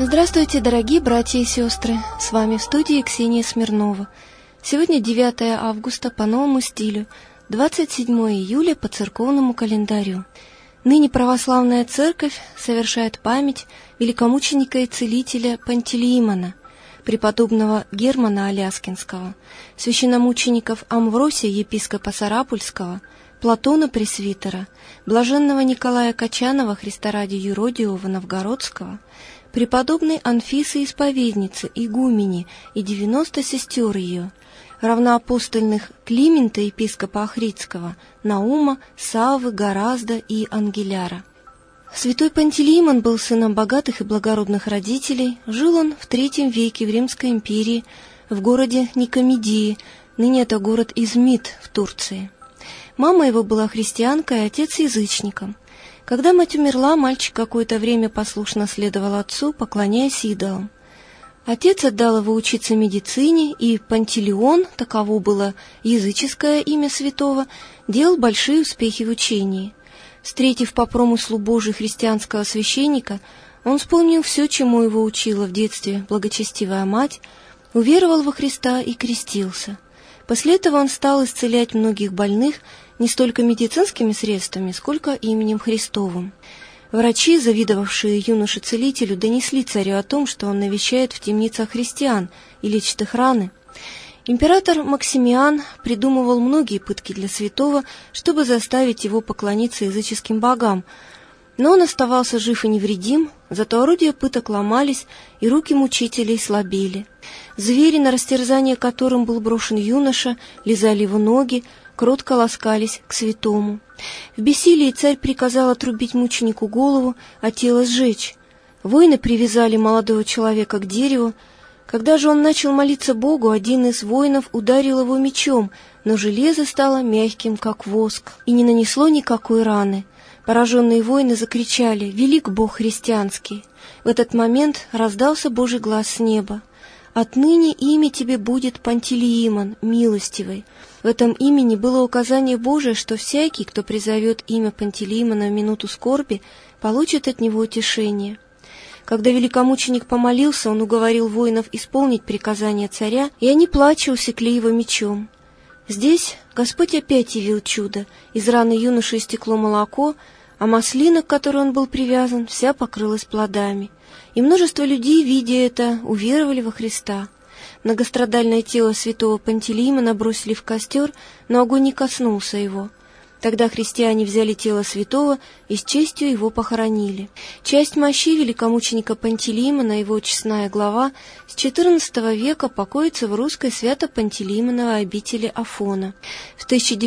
Здравствуйте, дорогие братья и сестры! С вами в студии Ксения Смирнова. Сегодня 9 августа по новому стилю, 27 июля по церковному календарю. Ныне православная церковь совершает память великомученика и целителя Пантелеимона, преподобного Германа Аляскинского, священномучеников Амвросия, епископа Сарапульского, Платона Пресвитера, блаженного Николая Качанова, Христа ради Юродивого Новгородского, преподобной Анфисы Исповедницы, игумени и 90 сестер ее, равноапостольных Климента, епископа Охридского, Наума, Саввы, Горазда и Ангеляра. Святой Пантелеимон был сыном богатых и благородных родителей. Жил он в III веке в Римской империи, в городе Никомедии, ныне это город Измит в Турции. Мама его была христианкой, а отец язычником. Когда мать умерла, мальчик какое-то время послушно следовал отцу, поклоняясь идолам. Отец отдал его учиться медицине, и Пантелеон, таково было языческое имя святого, делал большие успехи в учении. Встретив по промыслу Божию христианского священника, он вспомнил все, чему его учила в детстве благочестивая мать, уверовал во Христа и крестился. После этого он стал исцелять многих больных не столько медицинскими средствами, сколько именем Христовым. Врачи, завидовавшие юноше-целителю, донесли царю о том, что он навещает в темницах христиан и лечит их раны. Император Максимиан придумывал многие пытки для святого, чтобы заставить его поклониться языческим богам, но он оставался жив и невредим, зато орудия пыток ломались, и руки мучителей слабели. Звери, на растерзание которым был брошен юноша, лизали его ноги, кротко ласкались к святому. В бессилии царь приказал отрубить мученику голову, а тело сжечь. Воины привязали молодого человека к дереву. Когда же он начал молиться Богу, один из воинов ударил его мечом, но железо стало мягким, как воск, и не нанесло никакой раны. Пораженные воины закричали: «Велик Бог христианский!» В этот момент раздался Божий глас с неба: «Отныне имя тебе будет Пантелеимон, милостивый». В этом имени было указание Божие, что всякий, кто призовет имя Пантелеимона в минуту скорби, получит от него утешение. Когда великомученик помолился, он уговорил воинов исполнить приказание царя, и они, плача, усекли его мечом. Здесь Господь опять явил чудо. Из раны юноши истекло молоко, а маслина, к которой он был привязан, вся покрылась плодами. И множество людей, видя это, уверовали во Христа. Многострадальное тело святого Пантелеимона бросили в костер, но огонь не коснулся его. Тогда христиане взяли тело святого и с честью его похоронили. Часть мощей великомученика Пантелеимона, его честная глава, с XIV века покоится в русской свято-пантелеимоновой обители Афона. В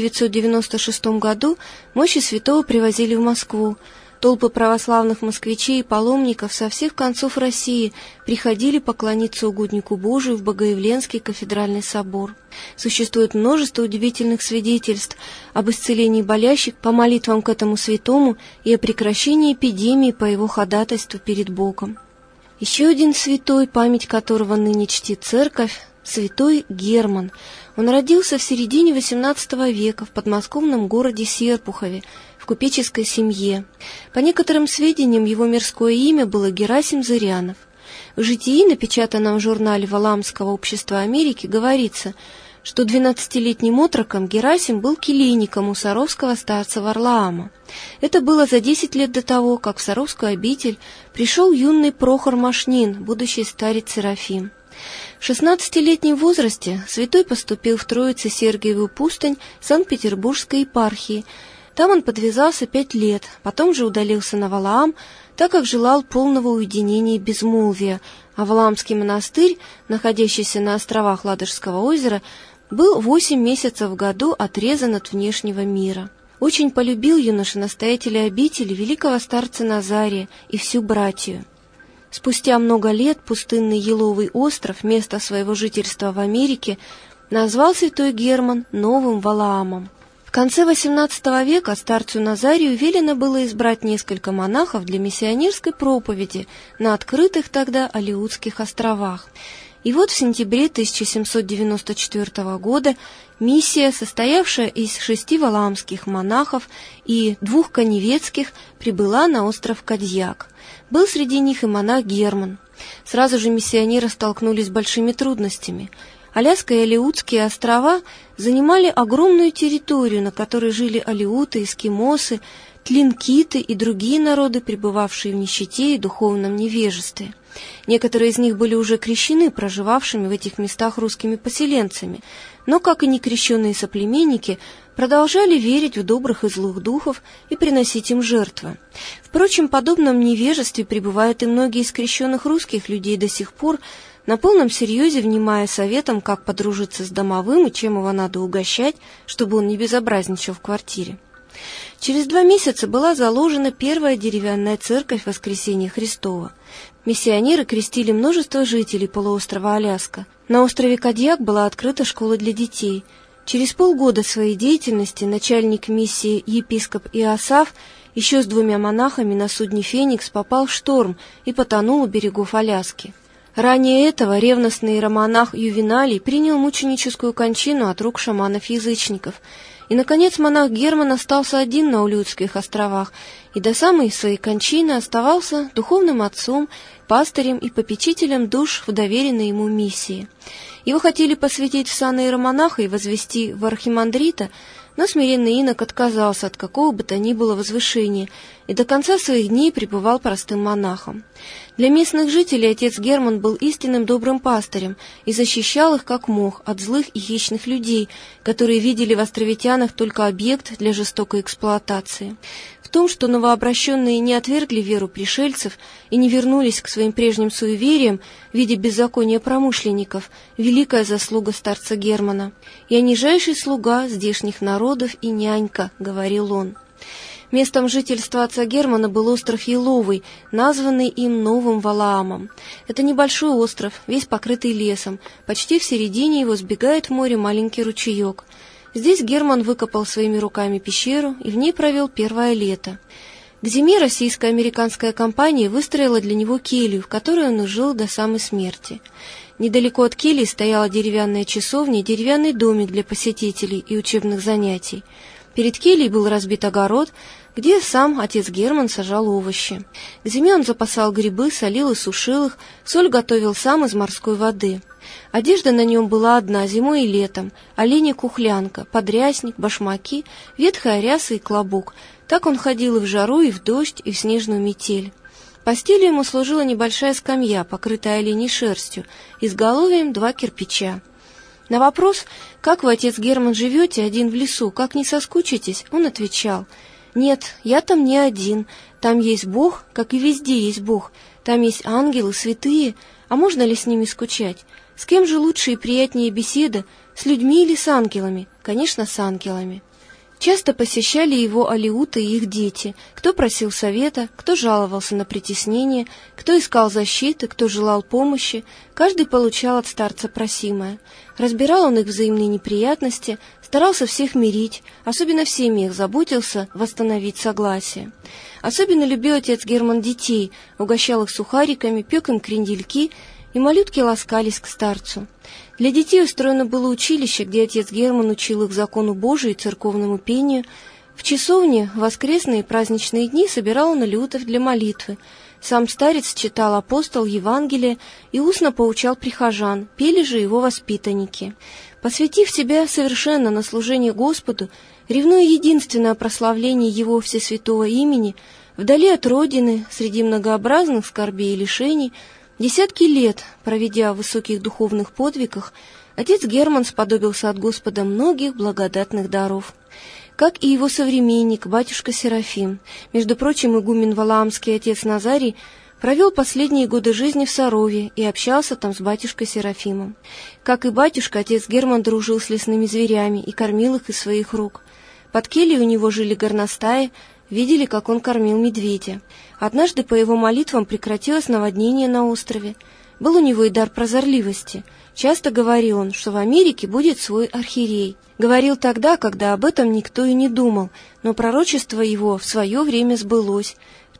1996 году мощи святого привозили в Москву. Толпы православных москвичей и паломников со всех концов России приходили поклониться угоднику Божию в Богоявленский кафедральный собор. Существует множество удивительных свидетельств об исцелении болящих по молитвам к этому святому и о прекращении эпидемии по его ходатайству перед Богом. Еще один святой, память которого ныне чтит церковь, святой Герман. Он родился в середине XVIII века в подмосковном городе Серпухове, в купеческой семье. По некоторым сведениям, его мирское имя было Герасим Зырянов. В житии, напечатанном в журнале Валаамского общества Америки, говорится, что 12-летним отроком Герасим был келейником у саровского старца Варлаама. Это было за 10 лет до того, как в Саровскую обитель пришел юный Прохор Машнин, будущий старец Серафим. В 16-летнем возрасте святой поступил в Троице-Сергиевую пустынь Санкт-Петербургской епархии. Там он подвязался 5 лет, потом же удалился на Валаам, так как желал полного уединения и безмолвия, а Валаамский монастырь, находящийся на островах Ладожского озера, был 8 месяцев в году отрезан от внешнего мира. Очень полюбил юноша настоятеля обители великого старца Назария и всю братию. Спустя много лет пустынный Еловый остров, место своего жительства в Америке, назвал святой Герман Новым Валаамом. В конце XVIII века старцу Назарию велено было избрать несколько монахов для миссионерской проповеди на открытых тогда Алеутских островах. И вот в сентябре 1794 года миссия, состоявшая из 6 валаамских монахов и 2 каневецких, прибыла на остров Кадьяк. Был среди них и монах Герман. Сразу же миссионеры столкнулись с большими трудностями. Аляска и Алеутские острова занимали огромную территорию, на которой жили алеуты, эскимосы, тлинкиты и другие народы, пребывавшие в нищете и духовном невежестве. Некоторые из них были уже крещены проживавшими в этих местах русскими поселенцами, но, как и некрещенные соплеменники, продолжали верить в добрых и злых духов и приносить им жертвы. Впрочем, в подобном невежестве пребывают и многие из крещенных русских людей до сих пор, на полном серьезе внимая советам, как подружиться с домовым и чем его надо угощать, чтобы он не безобразничал в квартире. Через 2 месяца была заложена первая деревянная церковь Воскресения Христова. Миссионеры крестили множество жителей полуострова Аляска. На острове Кадьяк была открыта школа для детей. Через полгода своей деятельности начальник миссии епископ Иосаф еще с 2 монахами на судне «Феникс» попал в шторм и потонул у берегов Аляски. Ранее этого ревностный иеромонах Ювеналий принял мученическую кончину от рук шаманов-язычников. И, наконец, монах Герман остался один на Алеутских островах и до самой своей кончины оставался духовным отцом, пастырем и попечителем душ в доверенной ему миссии. Его хотели посвятить в сан иеромонаха и возвести в архимандрита, но смиренный инок отказался от какого бы то ни было возвышения и до конца своих дней пребывал простым монахом. Для местных жителей отец Герман был истинным добрым пастырем и защищал их как мог от злых и хищных людей, которые видели в островитянах только объект для жестокой эксплуатации. В том, что новообращенные не отвергли веру пришельцев и не вернулись к своим прежним суевериям в виде беззакония промышленников, великая заслуга старца Германа. «Я нижайший слуга здешних народов и нянька», — говорил он. Местом жительства отца Германа был остров Еловый, названный им Новым Валаамом. Это небольшой остров, весь покрытый лесом. Почти в середине его сбегает в море маленький ручеек. Здесь Герман выкопал своими руками пещеру и в ней провел первое лето. К зиме российско-американская компания выстроила для него келью, в которой он и жил до самой смерти. Недалеко от кельи стояла деревянная часовня и деревянный домик для посетителей и учебных занятий. Перед кельей был разбит огород, где сам отец Герман сажал овощи. К зиме он запасал грибы, солил и сушил их, соль готовил сам из морской воды. Одежда на нем была одна зимой и летом: оленя-кухлянка, подрясник, башмаки, ветхая ряса и клобук. Так он ходил и в жару, и в дождь, и в снежную метель. Постелью ему служила небольшая скамья, покрытая оленей шерстью, изголовьем 2 кирпича. На вопрос, как вы, отец Герман, живете один в лесу, как не соскучитесь, он отвечал: «Нет, я там не один, там есть Бог, как и везде есть Бог, там есть ангелы, святые, а можно ли с ними скучать? С кем же лучше и приятнее беседа, с людьми или с ангелами? Конечно, с ангелами». Часто посещали его алеуты и их дети, кто просил совета, кто жаловался на притеснение, кто искал защиты, кто желал помощи, каждый получал от старца просимое. Разбирал он их взаимные неприятности, старался всех мирить, особенно в семьях заботился восстановить согласие. Особенно любил отец Герман детей, угощал их сухариками, пек им крендельки, и малютки ласкались к старцу. Для детей устроено было училище, где отец Герман учил их закону Божию и церковному пению. В часовне в воскресные и праздничные дни собирал он алеутов для молитвы. Сам старец читал апостол Евангелие и устно поучал прихожан, пели же его воспитанники. Посвятив себя совершенно на служение Господу, ревнуя единственно о прославлении Его всесвятого имени, вдали от родины, среди многообразных скорбей и лишений, десятки лет, проведя в высоких духовных подвигах, отец Герман сподобился от Господа многих благодатных даров. Как и его современник, батюшка Серафим, между прочим, игумен Валаамский отец Назарий, провел последние годы жизни в Сарове и общался там с батюшкой Серафимом. Как и батюшка, отец Герман дружил с лесными зверями и кормил их из своих рук. Под кельей у него жили горностаи, видели, как он кормил медведя. Однажды по его молитвам прекратилось наводнение на острове. Был у него и дар прозорливости. Часто говорил он, что в Америке будет свой архиерей. Говорил тогда, когда об этом никто и не думал, но пророчество его в свое время сбылось. В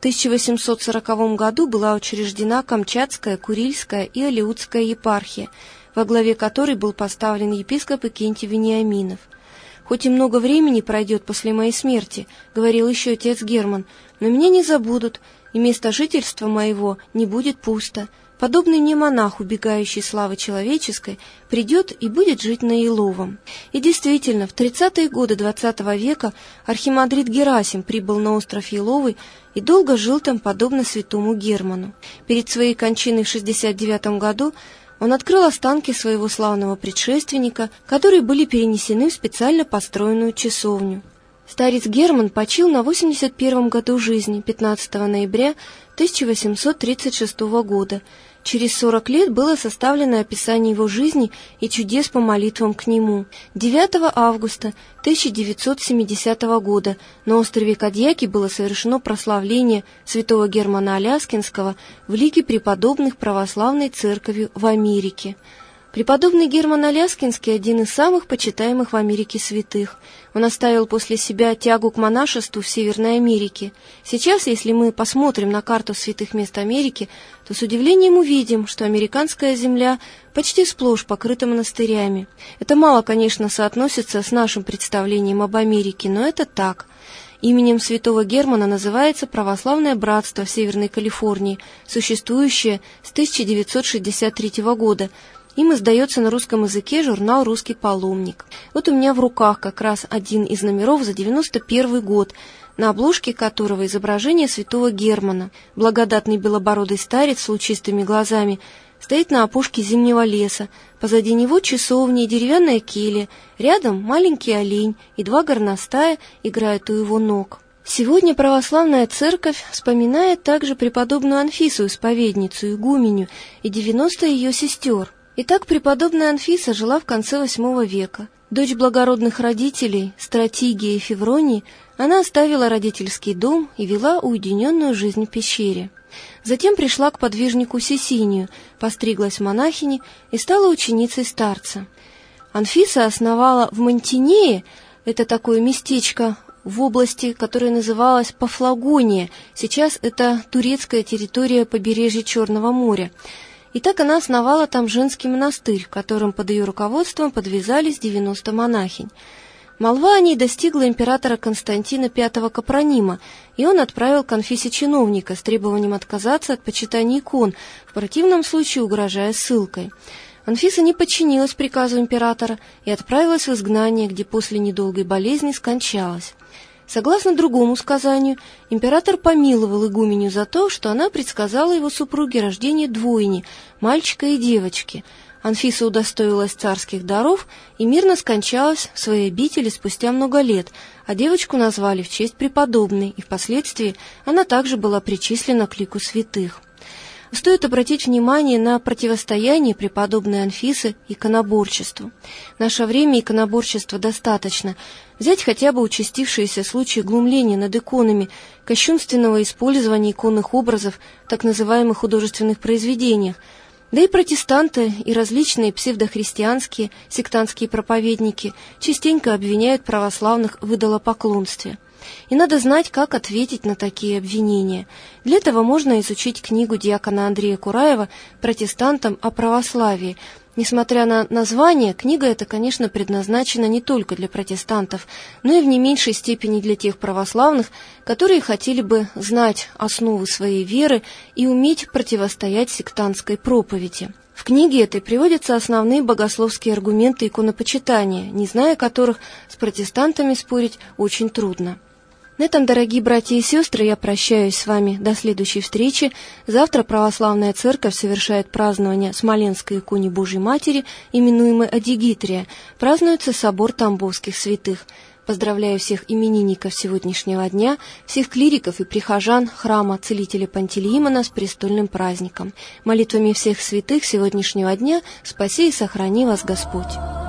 1840 году была учреждена Камчатская, Курильская и Алеутская епархия, во главе которой был поставлен епископ Иннокентий Вениаминов. «Хоть и много времени пройдет после моей смерти, — говорил еще отец Герман, — но меня не забудут, и место жительства моего не будет пусто. подобный мне монах, убегающий славы человеческой, придет и будет жить на Иловом. И действительно, в 30-е годы XX века архимандрит Герасим прибыл на остров Иловый и долго жил там, подобно святому Герману. Перед своей кончиной в 69 году он открыл останки своего славного предшественника, которые были перенесены в специально построенную часовню. Старец Герман почил на 81 году жизни, 15 ноября 1836 года. Через 40 лет было составлено описание его жизни и чудес по молитвам к нему. 9 августа 1970 года на острове Кадьяки было совершено прославление святого Германа Аляскинского в лике преподобных православной церкви в Америке. Преподобный Герман Аляскинский – один из самых почитаемых в Америке святых. Он оставил после себя тягу к монашеству в Северной Америке. Сейчас, если мы посмотрим на карту святых мест Америки, то с удивлением увидим, что американская земля почти сплошь покрыта монастырями. Это мало, конечно, соотносится с нашим представлением об Америке, но это так. Именем святого Германа называется православное братство в Северной Калифорнии, существующее с 1963 года. Им издается на русском языке журнал «Русский паломник». Вот у меня в руках как раз один из номеров за 91 год, на обложке которого изображение святого Германа. Благодатный белобородый старец с лучистыми глазами стоит на опушке зимнего леса. Позади него часовня и деревянная келья, рядом маленький олень и 2 горностая играют у его ног. Сегодня православная церковь вспоминает также преподобную Анфису, исповедницу, игуменю, и 90 ее сестер. Итак, преподобная Анфиса жила в конце VIII века. Дочь благородных родителей, Стратигии и Февронии, она оставила родительский дом и вела уединенную жизнь в пещере. Затем пришла к подвижнику Сесинию, постриглась в монахини и стала ученицей старца. Анфиса основала в Монтинее, это такое местечко в области, которая называлась Пафлагония, сейчас это турецкая территория побережья Черного моря. И так она основала там женский монастырь, в котором под ее руководством подвязались 90 монахинь. Молва о ней достигла императора Константина V Капронима, и он отправил к Анфисе чиновника с требованием отказаться от почитания икон, в противном случае угрожая ссылкой. Анфиса не подчинилась приказу императора и отправилась в изгнание, где после недолгой болезни скончалась. Согласно другому сказанию, император помиловал игуменю за то, что она предсказала его супруге рождение двойни, мальчика и девочки. Анфиса удостоилась царских даров и мирно скончалась в своей обители спустя много лет, а девочку назвали в честь преподобной, и впоследствии она также была причислена к лику святых. Стоит обратить внимание на противостояние преподобной Анфисы иконоборчеству. В наше время иконоборчества достаточно. Взять хотя бы участившиеся случаи глумления над иконами, кощунственного использования иконных образов в так называемых художественных произведениях. Да и протестанты и различные псевдохристианские сектантские проповедники частенько обвиняют православных в идолопоклонстве. И надо знать, как ответить на такие обвинения. Для этого можно изучить книгу диакона Андрея Кураева «Протестантам о православии». Несмотря на название, книга эта, конечно, предназначена не только для протестантов, но и в не меньшей степени для тех православных, которые хотели бы знать основы своей веры и уметь противостоять сектантской проповеди. В книге этой приводятся основные богословские аргументы иконопочитания, не зная которых с протестантами спорить очень трудно. На этом, дорогие братья и сестры, я прощаюсь с вами до следующей встречи. Завтра Православная Церковь совершает празднование Смоленской иконе Божьей Матери, именуемой Адигитрия. Празднуется собор Тамбовских святых. Поздравляю всех именинников сегодняшнего дня, всех клириков и прихожан храма Целителя Пантелеимона с престольным праздником. Молитвами всех святых сегодняшнего дня спаси и сохрани вас Господь.